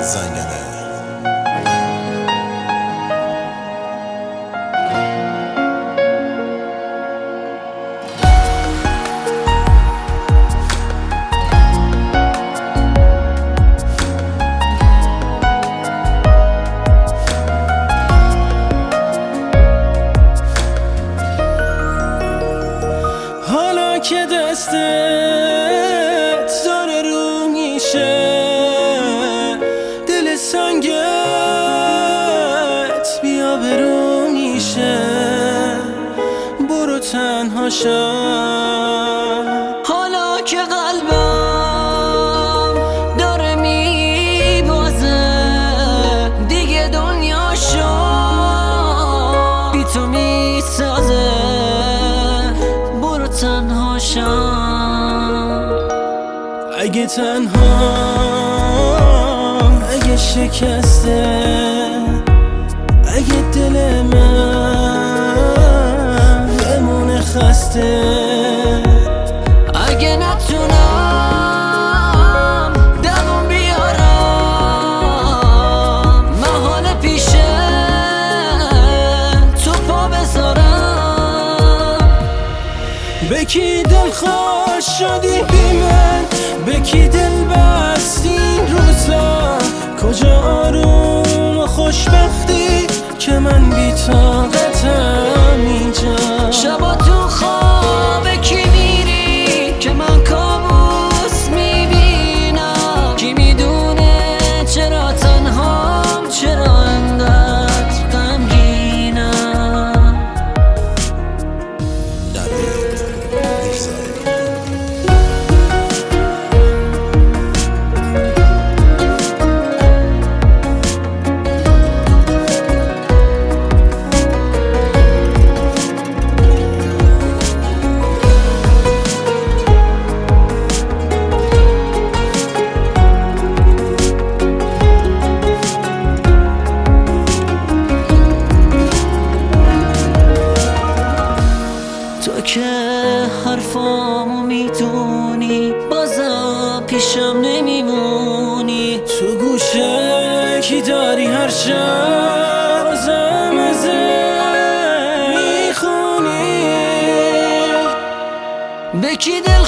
زنگنه. حالا که دستت داره رو میشه، دل سنگت بیا برو میشه، برو تنها شو. حالا که قلبم داره میبازه، دیگه دنیا شو بی تو میسازه، برو تنها شو. اگه تنها، اگه شکسته، اگه دل من بمونه خسته، اگه نتونم دوام بیارم، محال پیشه تو پا بذارم. به کی دل خوش شدی بی من، به کی دل بستی این روزا، کجا آروم و خوشبختی که من بی طاقتم اینجا. شبا تو خواب کی میری که من کابوس میبینم، کی میدونه چرا تنهام، چرا انقدر غمگینم. نوید میرزایی. تو که حرفامو میدونی، بازم پیشم نمیمونی. تو گوشه کی داری هر شب زمزه میخونی، به کی